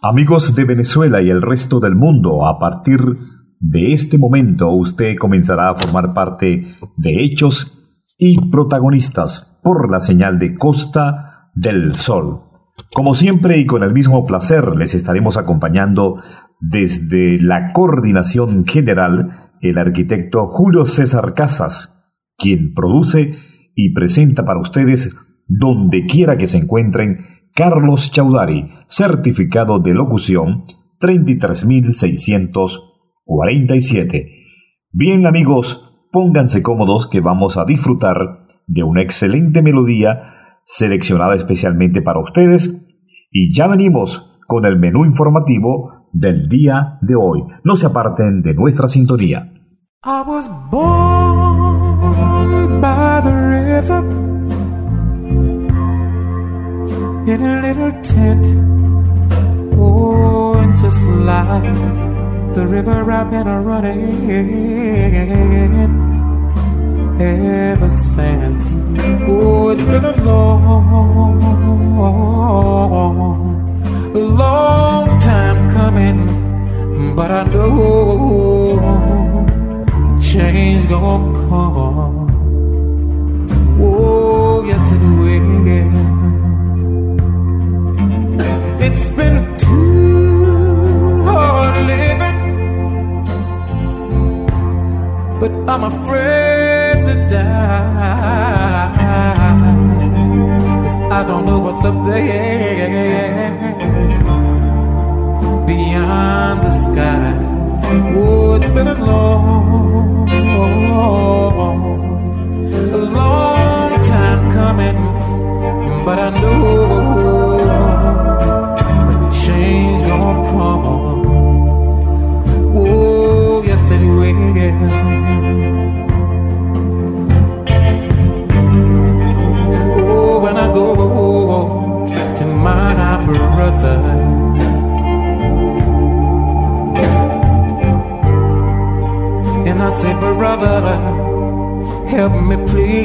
Amigos de Venezuela y el resto del mundo, a partir de este momento usted comenzará a formar parte de Hechos y Protagonistas por la señal de Costa del Sol. Como siempre y con el mismo placer les estaremos acompañando desde la coordinación general el arquitecto Julio César Casas, quien produce y presenta para ustedes donde quiera que se encuentren Carlos Chaudhary, certificado de locución 33.647. Bien amigos, pónganse cómodos que vamos a disfrutar de una excelente melodía seleccionada especialmente para ustedes y ya venimos con el menú informativo del día de hoy. No se aparten de nuestra sintonía. I was born by the river in a little tent, oh, and just like the river I've been a-running ever since. Oh, it's been a long time coming, but I know change gonna come. Oh, yes it will. It's been too hard living, but I'm afraid to die, 'cause I don't know what's up there beyond the sky. Oh, it's been a long time coming, but I know change gonna come. Oh, yes it will. Oh, when I go to my brother, and I say, brother, help me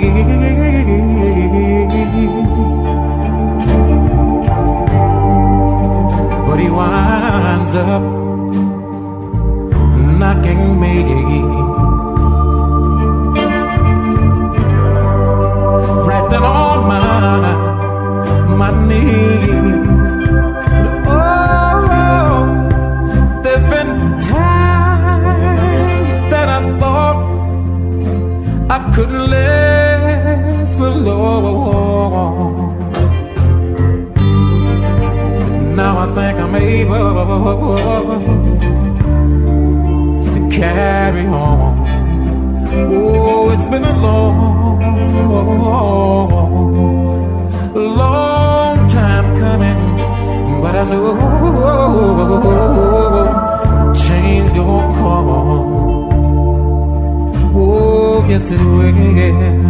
please. But he winds up knocking me right down on my knees. Oh, there's been times that I thought I couldn't last for long. Now I think I'm able to carry on. Oh, it's been a long time coming, but I know change gonna come. Oh, yes it will.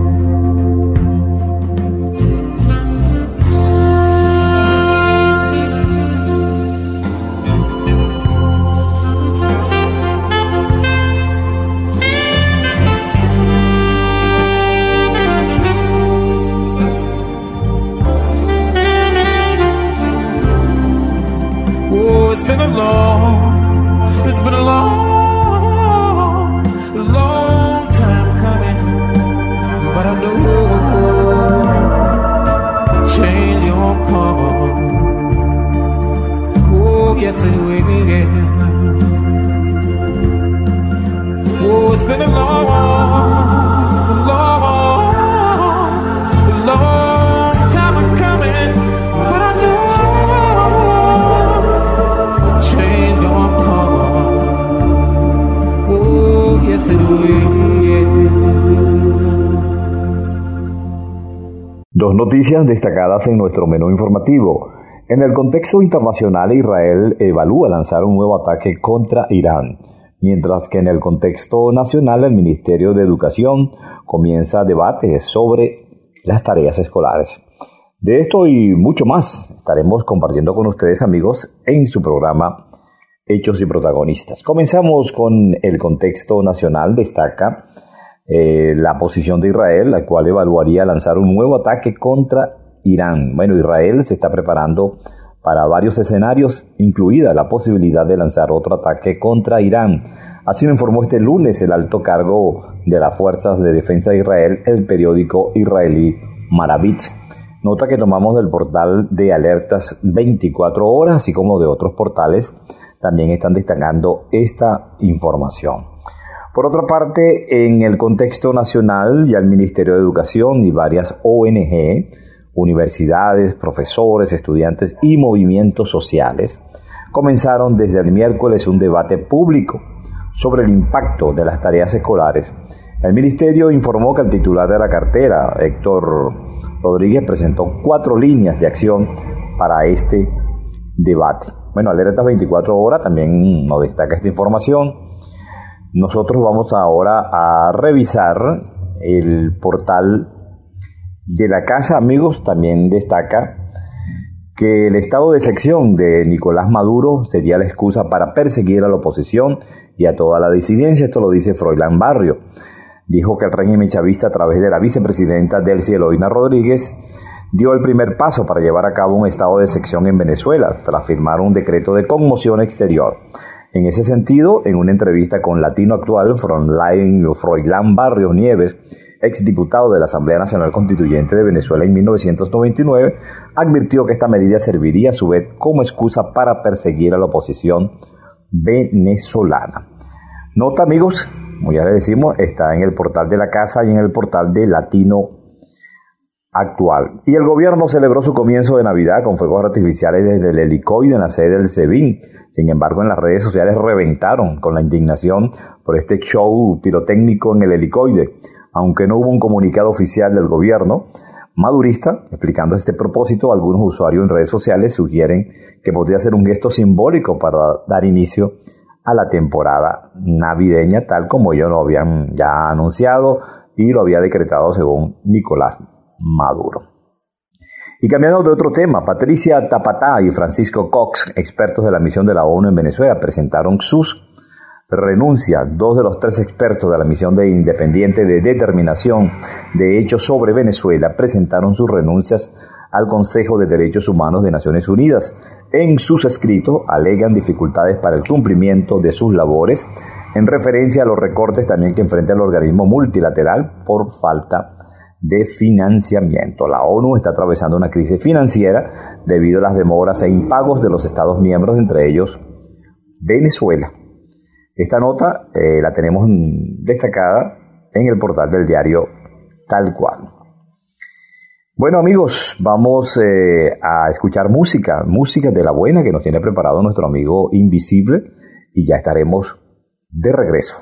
It's been a long time coming, but I know change won't come. Oh, yes it will. Oh, it's been a long time coming, but I know change gonna come. Oh, yes it will. Dos noticias destacadas en nuestro menú informativo. En el contexto internacional, Israel evalúa lanzar un nuevo ataque contra Irán, mientras que en el contexto nacional el Ministerio de Educación comienza debates sobre las tareas escolares. De esto y mucho más estaremos compartiendo con ustedes, amigos, en su programa Hechos y Protagonistas. Comenzamos con el contexto nacional. Destaca la posición de Israel, la cual evaluaría lanzar un nuevo ataque contra Irán. Bueno, Israel se está preparando para varios escenarios, incluida la posibilidad de lanzar otro ataque contra Irán. Así lo informó este lunes el alto cargo de las Fuerzas de Defensa de Israel, el periódico israelí Maravit. Nota que tomamos del portal de alertas 24 horas, así como de otros portales, también están destacando esta información. Por otra parte, en el contexto nacional, ya el Ministerio de Educación y varias ONG, universidades, profesores, estudiantes y movimientos sociales comenzaron desde el miércoles un debate público sobre el impacto de las tareas escolares. El ministerio informó que el titular de la cartera, Héctor Rodríguez, presentó 4 líneas de acción para este debate. Bueno, Alerta 24 horas también nos destaca esta información. Nosotros vamos ahora a revisar el portal de la casa, amigos. También destaca que el estado de excepción de Nicolás Maduro sería la excusa para perseguir a la oposición y a toda la disidencia. Esto lo dice Froilán Barrio. Dijo que el régimen chavista, a través de la vicepresidenta Delcy Eloína Rodríguez, dio el primer paso para llevar a cabo un estado de excepción en Venezuela, tras firmar un decreto de conmoción exterior. En ese sentido, en una entrevista con Latino Actual, Froilán Barrios Nieves, exdiputado de la Asamblea Nacional Constituyente de Venezuela en 1999, advirtió que esta medida serviría a su vez como excusa para perseguir a la oposición venezolana. Nota, amigos, como ya les decimos, está en el portal de la casa y en el portal de Latino Actual. Y el gobierno celebró su comienzo de Navidad con fuegos artificiales desde el helicoide en la sede del SEBIN. Sin embargo, en las redes sociales reventaron con la indignación por este show pirotécnico en el helicoide. Aunque no hubo un comunicado oficial del gobierno madurista explicando este propósito, algunos usuarios en redes sociales sugieren que podría ser un gesto simbólico para dar inicio a la temporada navideña, tal como ellos lo habían ya anunciado y lo había decretado según Nicolás Maduro. Y cambiando de otro tema, Patricia Tapatá y Francisco Cox, expertos de la misión de la ONU en Venezuela, presentaron sus renuncias. 2 de los 3 expertos de la misión de Independiente de Determinación de Hechos sobre Venezuela presentaron sus renuncias al Consejo de Derechos Humanos de Naciones Unidas. En sus escritos alegan dificultades para el cumplimiento de sus labores, en referencia a los recortes también que enfrenta el organismo multilateral por falta de financiamiento. La ONU está atravesando una crisis financiera debido a las demoras e impagos de los Estados miembros, entre ellos Venezuela. Esta nota la tenemos destacada en el portal del diario Tal Cual. Bueno, amigos, vamos a escuchar música de la buena que nos tiene preparado nuestro amigo Invisible, y ya estaremos de regreso.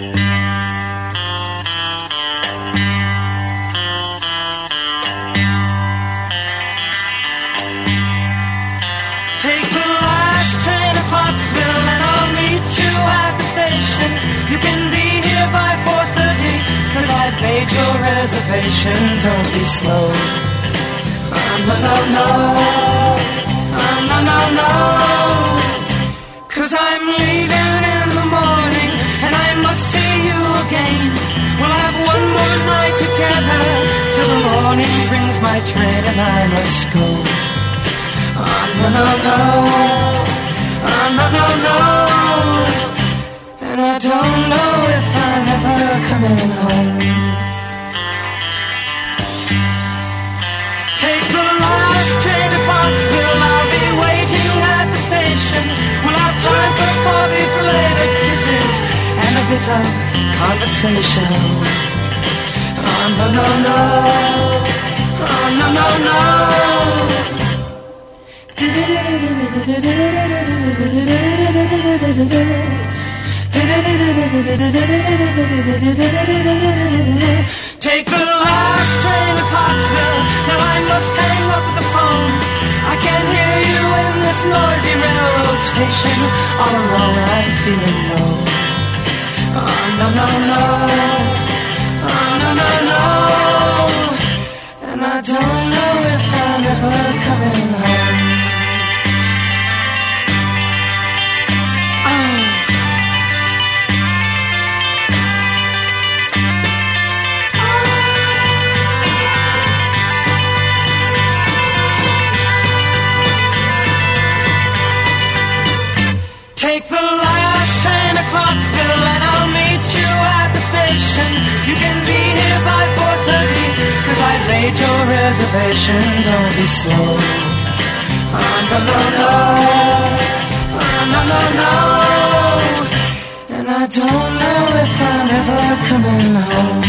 You can be here by 4:30, 'cause I've made your reservation. Don't be slow. No, no, no. No, no, no. 'Cause I'm leaving in the morning, and I must see you again. We'll have one more night together, till the morning brings my train, and I must go. No, no, no. No, no, no. And I don't know if I'm ever coming home. Take the last train to Foxville, I'll be waiting at the station. We'll have time for coffee, later kisses, and a bit of conversation. Oh, no, no, no. Oh, no, no, no. Take the last train to Clarksville. Now I must hang up the phone. I can't hear you in this noisy railroad station. All alone I'm feeling low. Oh, no, no, no. Oh, no, no, no. And I don't know if I'm ever coming home. reservation, don't be slow. No, no, no. No, no, no. And I don't know if I'm ever coming home.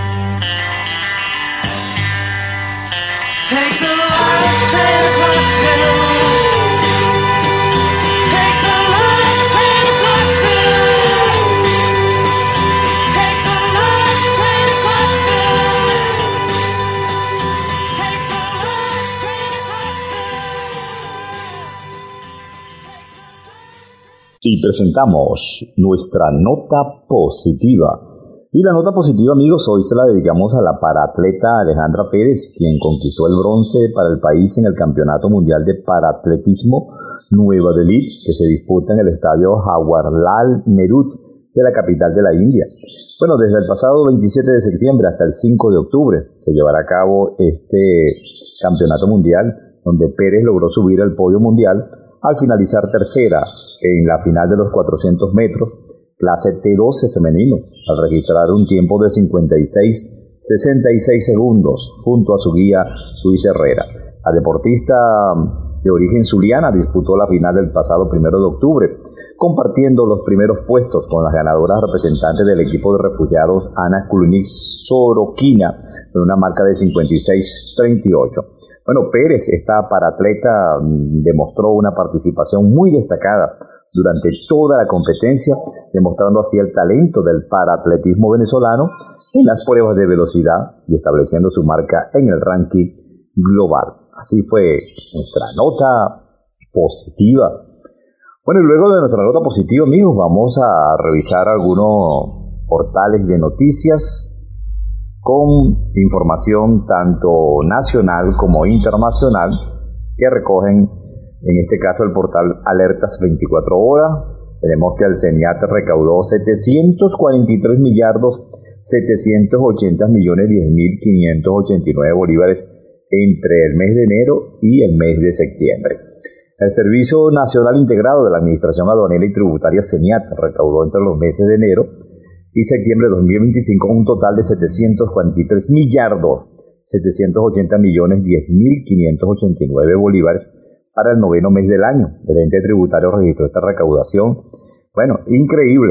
Take the last train to Clarksville. Take the last train to Clarksville. Take the last train to Clarksville. Take the last train to Clarksville. Y presentamos nuestra nota positiva. Y la nota positiva, amigos, hoy se la dedicamos a la paraatleta Alejandra Pérez, quien conquistó el bronce para el país en el Campeonato Mundial de Paraatletismo Nueva Delhi, que se disputa en el estadio Jawaharlal Nehru de la capital de la India. Bueno, desde el pasado 27 de septiembre hasta el 5 de octubre se llevará a cabo este campeonato mundial, donde Pérez logró subir al podio mundial al finalizar tercera en la final de los 400 metros, clase T12 femenino, al registrar un tiempo de 56.66 segundos junto a su guía Luis Herrera. La deportista de origen zuliana disputó la final del pasado 1 de octubre, compartiendo los primeros puestos con las ganadoras representantes del equipo de refugiados Ana Kulnik Sorokina, con una marca de 56.38. Bueno, Pérez, esta paraatleta, demostró una participación muy destacada durante toda la competencia, demostrando así el talento del paraatletismo venezolano en las pruebas de velocidad y estableciendo su marca en el ranking global. Así fue nuestra nota positiva. Bueno, y luego de nuestra nota positiva, amigos, vamos a revisar algunos portales de noticias con información tanto nacional como internacional que recogen, en este caso, el portal Alertas 24 Horas. Tenemos que el CENIAT recaudó 743 millardos 780 millones 10.589 bolívares entre el mes de enero y el mes de septiembre. El Servicio Nacional Integrado de la Administración Aduanera y Tributaria CENIAT recaudó entre los meses de enero y septiembre de 2025 un total de 743 millardos 780 millones 10.589 bolívares para el noveno mes del año. El ente tributario registró esta recaudación. Bueno, increíble.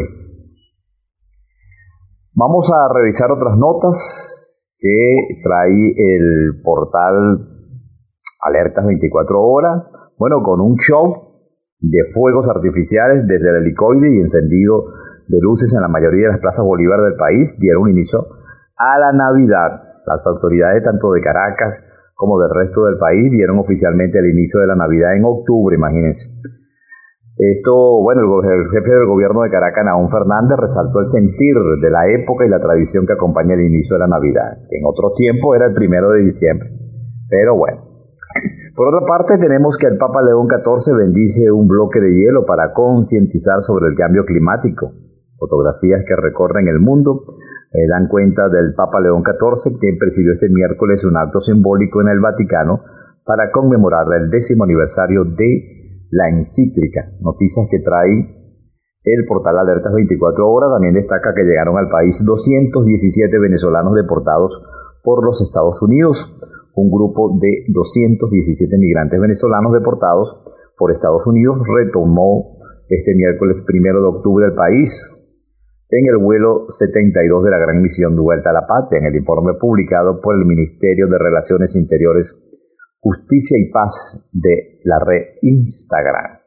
Vamos a revisar otras notas que trae el portal Alertas 24 Horas. Bueno, con un show de fuegos artificiales desde el helicoide y encendido de luces en la mayoría de las plazas Bolívar del país, dieron inicio a la Navidad. Las autoridades tanto de Caracas como del resto del país dieron oficialmente el inicio de la Navidad en octubre, imagínense. Esto, bueno, el jefe del gobierno de Caracas, Nahum Fernández, resaltó el sentir de la época y la tradición que acompaña el inicio de la Navidad. En otro tiempo era el 1 de diciembre, pero bueno. Por otra parte, tenemos que el Papa León XIV bendice un bloque de hielo para concientizar sobre el cambio climático. Fotografías que recorren el mundo dan cuenta del Papa León XIV, quien presidió este miércoles un acto simbólico en el Vaticano para conmemorar el 10º aniversario de la encíclica. Noticias que trae el portal Alertas 24 Horas. También destaca que llegaron al país 217 venezolanos deportados por los Estados Unidos. Un grupo de 217 migrantes venezolanos deportados por Estados Unidos retomó este miércoles 1 de octubre el país en el vuelo 72 de la Gran Misión de Vuelta a la Patria. En el informe publicado por el Ministerio de Relaciones Interiores, Justicia y Paz de la red Instagram.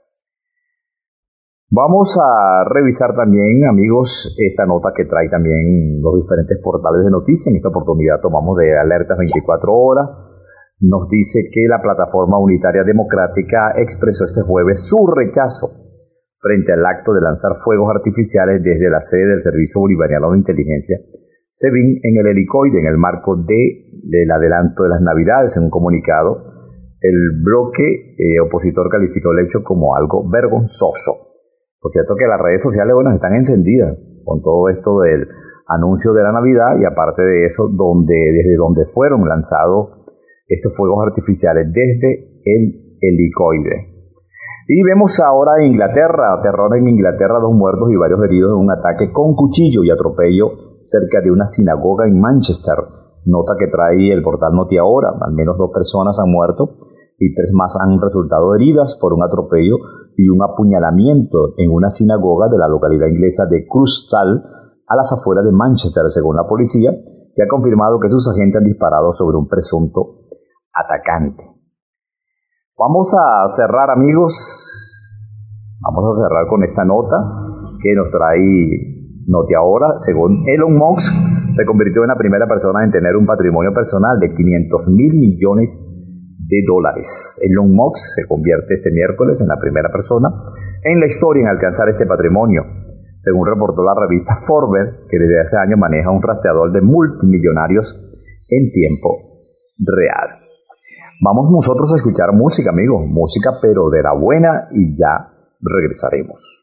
Vamos a revisar también, amigos, esta nota que trae también los diferentes portales de noticias. En esta oportunidad tomamos de Alertas 24 Horas. Nos dice que la Plataforma Unitaria Democrática expresó este jueves su rechazo frente al acto de lanzar fuegos artificiales desde la sede del Servicio Bolivariano de Inteligencia, SEBIN, en el helicoide, en el marco del adelanto de las Navidades. En un comunicado, el bloque opositor calificó el hecho como algo vergonzoso. Por cierto que las redes sociales, bueno, están encendidas con todo esto del anuncio de la Navidad y aparte de eso, desde donde fueron lanzados estos fuegos artificiales, desde el helicoide. Y vemos ahora en Inglaterra, terror en Inglaterra, 2 muertos y varios heridos en un ataque con cuchillo y atropello cerca de una sinagoga en Manchester, Nota que trae el portal Notiahora: al menos 2 personas han muerto y 3 más han resultado heridas por un atropello y un apuñalamiento en una sinagoga de la localidad inglesa de Crustal, a las afueras de Manchester, según la policía, que ha confirmado que sus agentes han disparado sobre un presunto atacante. Vamos a cerrar, amigos. Vamos a cerrar con esta nota que nos trae Notiahora. Según Elon Musk, se convirtió en la primera persona en tener un patrimonio personal de $500 mil millones. Elon Musk se convierte este miércoles en la primera persona en la historia en alcanzar este patrimonio, según reportó la revista Forbes, que desde hace años maneja un rastreador de multimillonarios en tiempo real. Vamos nosotros a escuchar música, amigos, música pero de la buena, y ya regresaremos.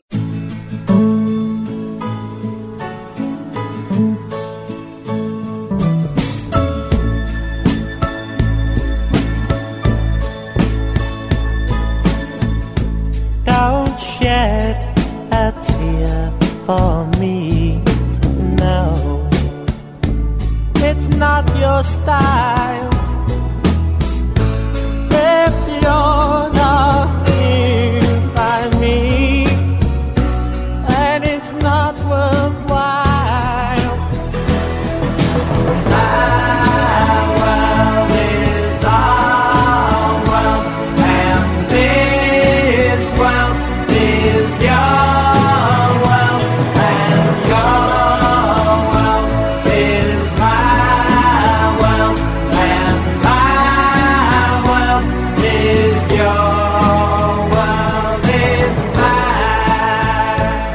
Don't shed a tear for me, no. It's not your style. If you're not here by me, and it's not worthwhile. My world is our world, and this world is your world, and your world is my world, and my world is your world is mine.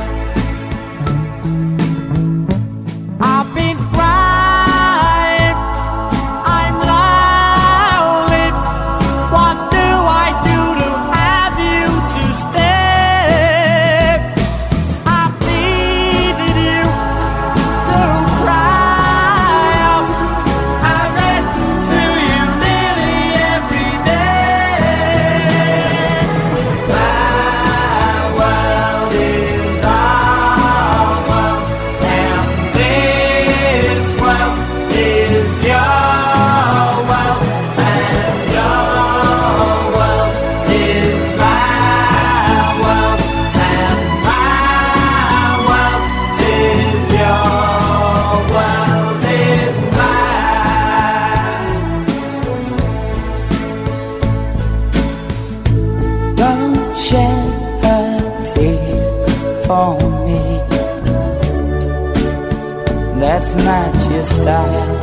I've been crying, I'm lonely. What do I do to have you to stay? I've needed you to cry up. I read to you nearly every day. My world is our world, and this world is your world, and your world is my world, and my world is your world is mine. Don't shed a tear for me. That's not your style.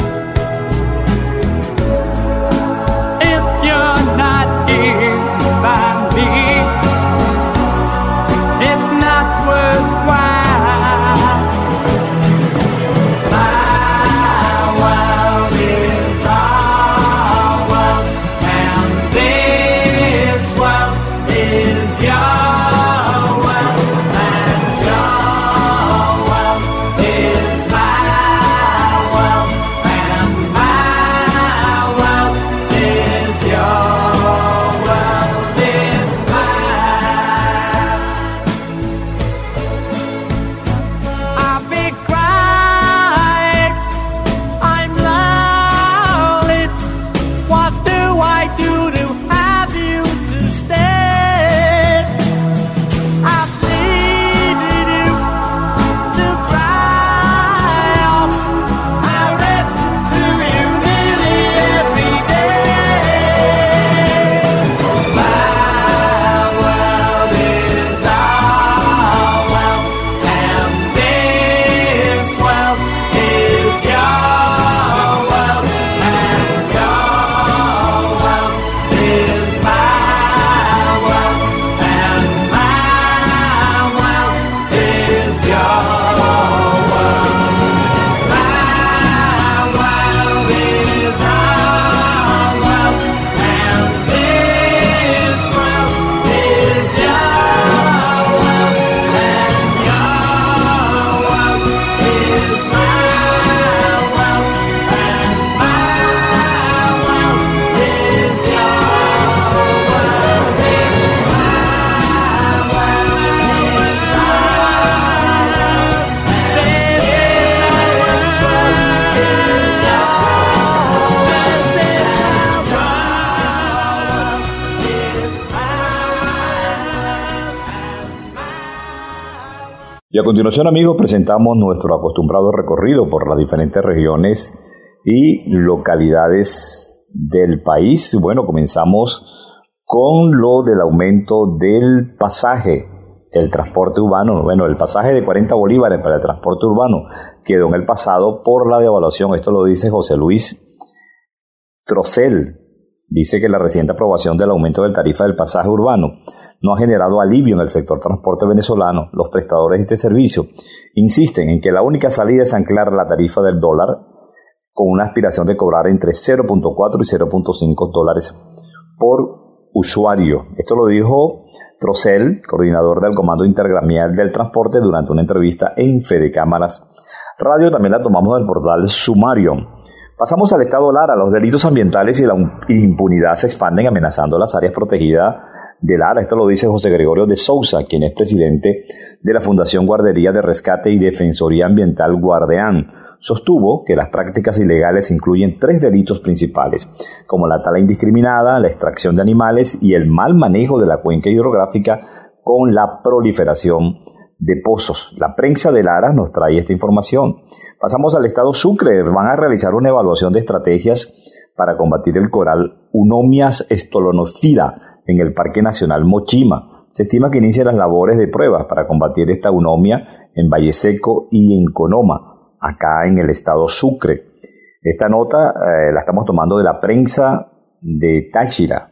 If you're not here by me, it's not worthwhile. My world is our world, and this world is your world, and your world is my world, and my world is your Y a continuación, amigos, presentamos nuestro acostumbrado recorrido por las diferentes regiones y localidades del país. Bueno, comenzamos con lo del aumento del pasaje del transporte urbano. Bueno, el pasaje de 40 bolívares para el transporte urbano quedó en el pasado por la devaluación. Esto lo dice José Luis Trocel. Dice que la reciente aprobación del aumento del tarifa del pasaje urbano no ha generado alivio en el sector transporte venezolano. Los prestadores de este servicio insisten en que la única salida es anclar la tarifa del dólar con una aspiración de cobrar entre 0.4 y 0.5 dólares por usuario. Esto lo dijo Trocel, coordinador del Comando Intergremial del Transporte, durante una entrevista en Fede Cámaras Radio. También la tomamos del portal Sumarium. Pasamos al estado Lara. Los delitos ambientales y la impunidad se expanden amenazando las áreas protegidas de Lara. Esto lo dice José Gregorio de Sousa, quien es presidente de la Fundación Guardería de Rescate y Defensoría Ambiental Guardeán. Sostuvo que las prácticas ilegales incluyen 3 delitos principales, como la tala indiscriminada, la extracción de animales y el mal manejo de la cuenca hidrográfica con la proliferación de pozos. La prensa de Lara nos trae esta información. Pasamos al estado Sucre. Van a realizar una evaluación de estrategias para combatir el coral Eunomias stolonophyra en el Parque Nacional Mochima. Se estima que inician las labores de pruebas para combatir esta eunomia en Valle Seco y en Conoma, acá en el estado Sucre. Esta nota la estamos tomando de la prensa de Táchira,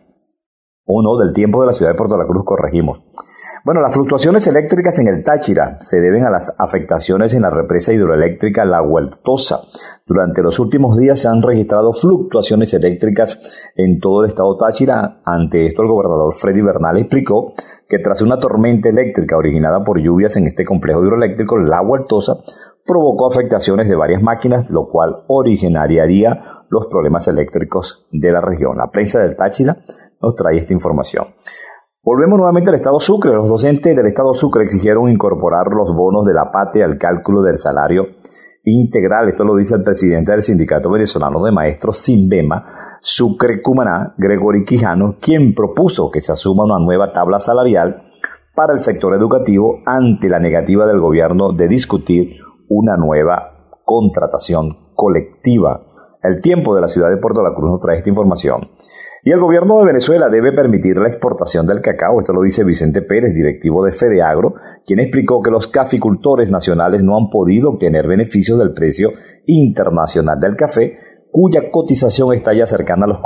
o no, del Tiempo de la ciudad de Puerto La Cruz, corregimos. Bueno, las fluctuaciones eléctricas en el Táchira se deben a las afectaciones en la represa hidroeléctrica La Huertosa. Durante los últimos días se han registrado fluctuaciones eléctricas en todo el estado Táchira. Ante esto, el gobernador Freddy Bernal explicó que tras una tormenta eléctrica originada por lluvias en este complejo hidroeléctrico, La Huertosa provocó afectaciones de varias máquinas, lo cual originaría los problemas eléctricos de la región. La prensa del Táchira nos trae esta información. Volvemos nuevamente al estado Sucre. Los docentes del estado Sucre exigieron incorporar los bonos de la patria al cálculo del salario integral. Esto lo dice el presidente del Sindicato Venezolano de Maestros, Sinbema, Sucre Cumaná, Gregory Quijano, quien propuso que se asuma una nueva tabla salarial para el sector educativo ante la negativa del gobierno de discutir una nueva contratación colectiva. El Tiempo de la ciudad de Puerto La Cruz nos trae esta información. Y el gobierno de Venezuela debe permitir la exportación del cacao. Esto lo dice Vicente Pérez, directivo de Fedeagro, quien explicó que los caficultores nacionales no han podido obtener beneficios del precio internacional del café, cuya cotización está ya cercana a los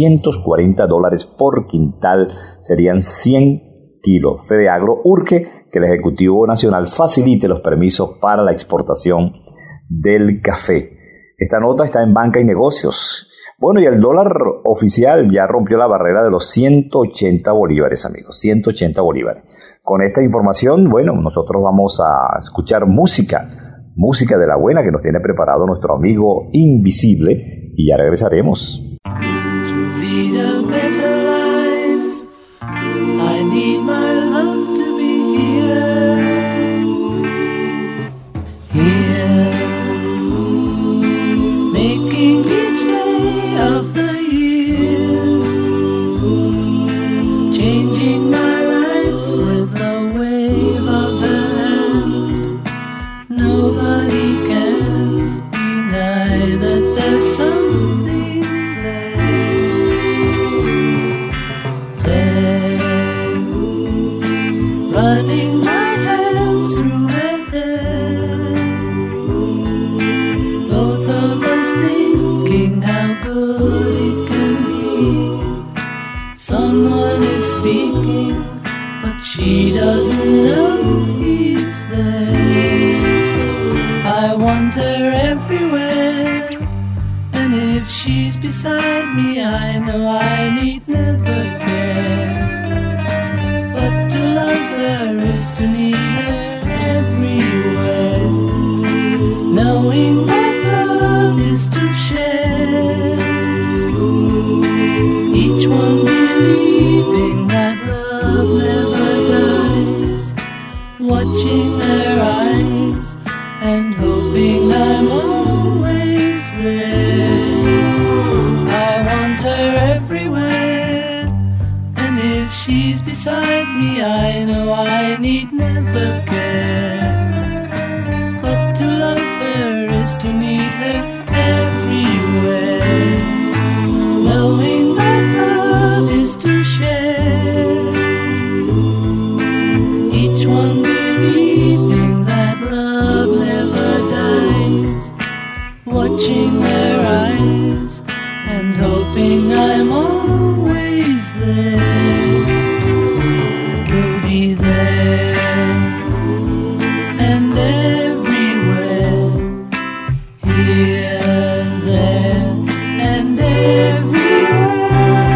$440 por quintal, serían 100 kilos. Fedeagro urge que el Ejecutivo Nacional facilite los permisos para la exportación del café. Esta nota está en Banca y Negocios. Bueno, y el dólar oficial ya rompió la barrera de los 180 bolívares, amigos, 180 bolívares. Con esta información, bueno, nosotros vamos a escuchar música de la buena que nos tiene preparado nuestro amigo Invisible, y ya regresaremos. Of the year, changing my life with a wave of her hand. Nobody can deny that there's something there, running my hands through her hair. Both of us thinking how good it can be. Someone is speaking, but she doesn't know he's there. I want her everywhere, and if she's beside me, I know I need never care. But to love her is to need her everywhere, knowing that love is to share. Each one believing that love never dies, watching their eyes and hoping I'm always there. I want her everywhere, and if she's beside me, I know I need never care. me there and everywhere, here, there and everywhere.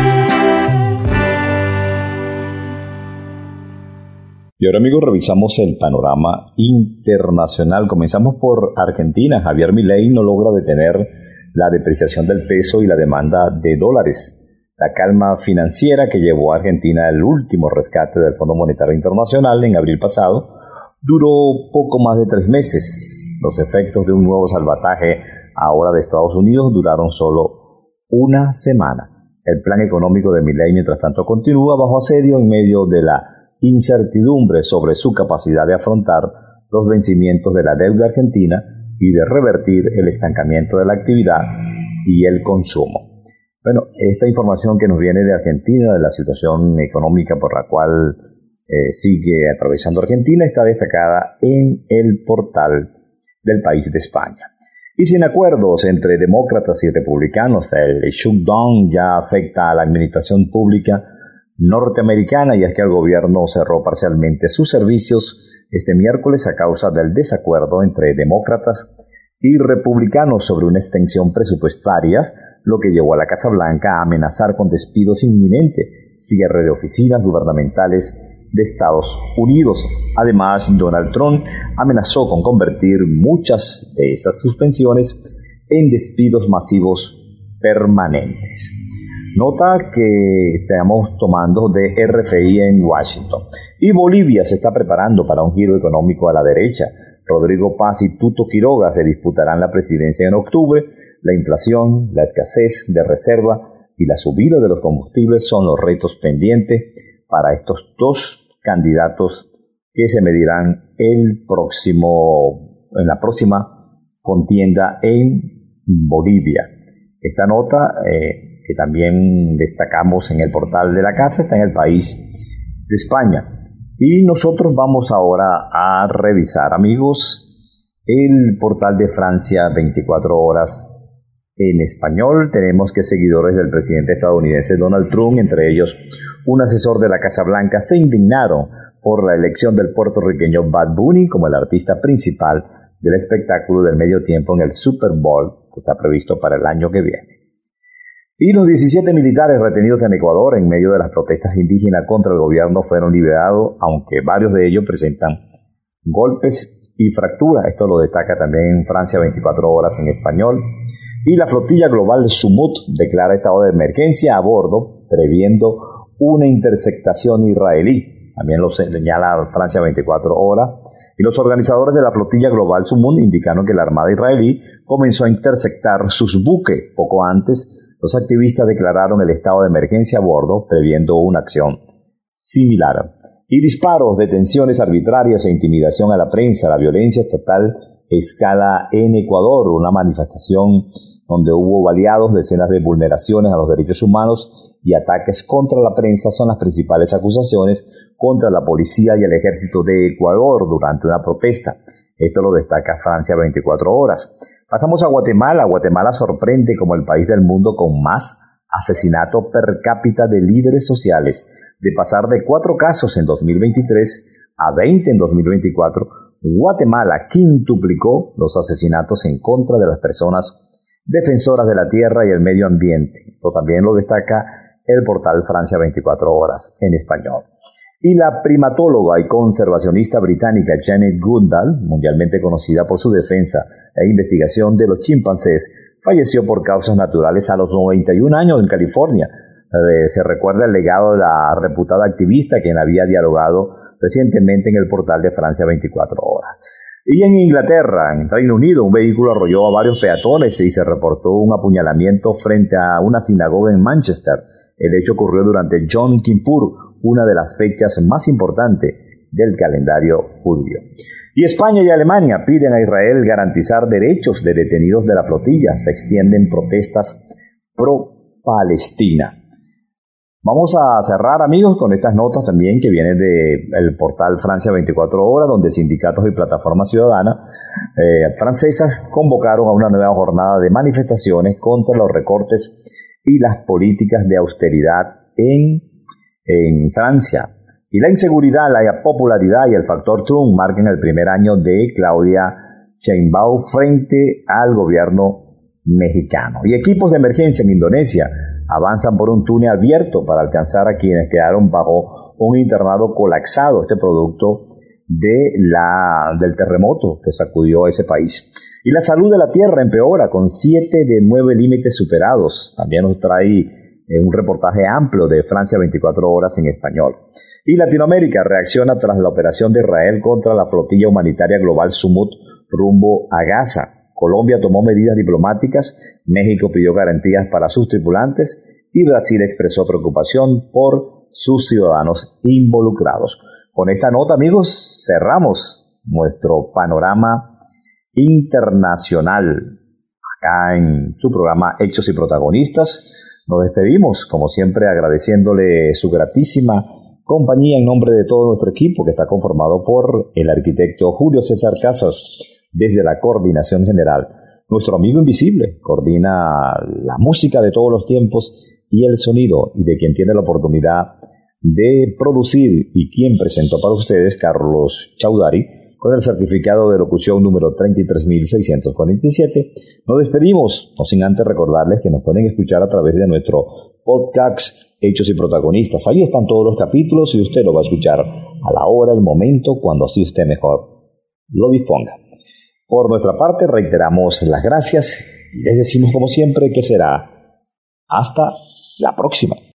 Y ahora, amigos, revisamos el panorama internacional. Comenzamos por Argentina. Javier Milei no logra detener la depreciación del peso y la demanda de dólares. La calma financiera que llevó a Argentina al último rescate del Fondo Monetario Internacional en abril pasado duró poco más de 3 meses. Los efectos de un nuevo salvataje ahora de Estados Unidos duraron solo 1 semana. El plan económico de Milei, mientras tanto, continúa bajo asedio en medio de la incertidumbre sobre su capacidad de afrontar los vencimientos de la deuda argentina y de revertir el estancamiento de la actividad y el consumo. Bueno, esta información que nos viene de Argentina, de la situación económica por la cual sigue atravesando Argentina, está destacada en el portal del País de España. Y sin acuerdos entre demócratas y republicanos, el shutdown ya afecta a la administración pública norteamericana, y es que el gobierno cerró parcialmente sus servicios este miércoles a causa del desacuerdo entre demócratas y republicanos sobre una extensión presupuestaria, lo que llevó a la Casa Blanca a amenazar con despidos inminentes, cierre de oficinas gubernamentales de Estados Unidos. Además, Donald Trump amenazó con convertir muchas de esas suspensiones en despidos masivos permanentes. Nota que estamos tomando de RFI en Washington. Y Bolivia se está preparando para un giro económico a la derecha. Rodrigo Paz y Tuto Quiroga se disputarán la presidencia en octubre. La inflación, la escasez de reserva y la subida de los combustibles son los retos pendientes para estos dos candidatos que se medirán en la próxima contienda en Bolivia. Esta nota que también destacamos en el portal de la casa está en el País de España. Y nosotros vamos ahora a revisar, amigos, el portal de Francia 24 horas en español. Tenemos que seguidores del presidente estadounidense Donald Trump, entre ellos un asesor de la Casa Blanca, se indignaron por la elección del puertorriqueño Bad Bunny como el artista principal del espectáculo del medio tiempo en el Super Bowl, que está previsto para el año que viene. Y los 17 militares retenidos en Ecuador en medio de las protestas indígenas contra el gobierno fueron liberados, aunque varios de ellos presentan golpes y fracturas. Esto lo destaca también en Francia 24 horas en español. Y la flotilla global Sumut declara estado de emergencia a bordo, previendo una interceptación israelí. También lo señala Francia 24 horas. Y los organizadores de la flotilla global Sumut indicaron que la Armada israelí comenzó a interceptar sus buques. Poco antes, los activistas declararon el estado de emergencia a bordo, previendo una acción similar. Y disparos, detenciones arbitrarias e intimidación a la prensa. La violencia estatal escala en Ecuador, una manifestación donde hubo baleados, decenas de vulneraciones a los derechos humanos y ataques contra la prensa son las principales acusaciones contra la policía y el ejército de Ecuador durante una protesta. Esto lo destaca Francia 24 horas. Pasamos a Guatemala. Guatemala sorprende como el país del mundo con más asesinatos per cápita de líderes sociales. De pasar de 4 casos en 2023 a 20 en 2024, Guatemala quintuplicó los asesinatos en contra de las personas defensoras de la tierra y el medio ambiente. Esto también lo destaca el portal Francia 24 horas en español. Y la primatóloga y conservacionista británica Janet Goodall, mundialmente conocida por su defensa e investigación de los chimpancés, falleció por causas naturales a los 91 años en California. Se recuerda el legado de la reputada activista quien había dialogado recientemente en el portal de Francia 24 horas. Y en Inglaterra, en Reino Unido, un vehículo arrolló a varios peatones y se reportó un apuñalamiento frente a una sinagoga en Manchester. El hecho ocurrió durante Yom Kippur, una de las fechas más importantes del calendario judío. Y España y Alemania piden a Israel garantizar derechos de detenidos de la flotilla. Se extienden protestas pro-Palestina. Vamos a cerrar, amigos, con estas notas también que vienen del portal Francia 24 horas, donde sindicatos y plataformas ciudadanas francesas convocaron a una nueva jornada de manifestaciones contra los recortes y las políticas de austeridad en Francia. Y la inseguridad, la popularidad y el factor Trump marcan el primer año de Claudia Sheinbaum frente al gobierno mexicano. Y equipos de emergencia en Indonesia avanzan por un túnel abierto para alcanzar a quienes quedaron bajo un internado colapsado, este producto del terremoto que sacudió ese país. Y la salud de la tierra empeora con 7 de 9 límites superados. También nos trae un reportaje amplio de Francia 24 horas en español. Y Latinoamérica reacciona tras la operación de Israel contra la flotilla humanitaria global Sumut rumbo a Gaza. Colombia tomó medidas diplomáticas, México pidió garantías para sus tripulantes y Brasil expresó preocupación por sus ciudadanos involucrados. Con esta nota, amigos, cerramos nuestro panorama internacional acá en su programa Hechos y Protagonistas. Nos despedimos, como siempre, agradeciéndole su gratísima compañía en nombre de todo nuestro equipo, que está conformado por el arquitecto Julio César Casas, desde la coordinación general. Nuestro amigo invisible coordina la música de todos los tiempos y el sonido, y de quien tiene la oportunidad de producir y quien presentó para ustedes, Carlos Chaudhary, con el certificado de locución número 33.647. Nos despedimos, no sin antes recordarles que nos pueden escuchar a través de nuestro podcast Hechos y Protagonistas. Ahí están todos los capítulos y usted lo va a escuchar a la hora, el momento, cuando así usted mejor lo disponga. Por nuestra parte, reiteramos las gracias y les decimos como siempre que será hasta la próxima.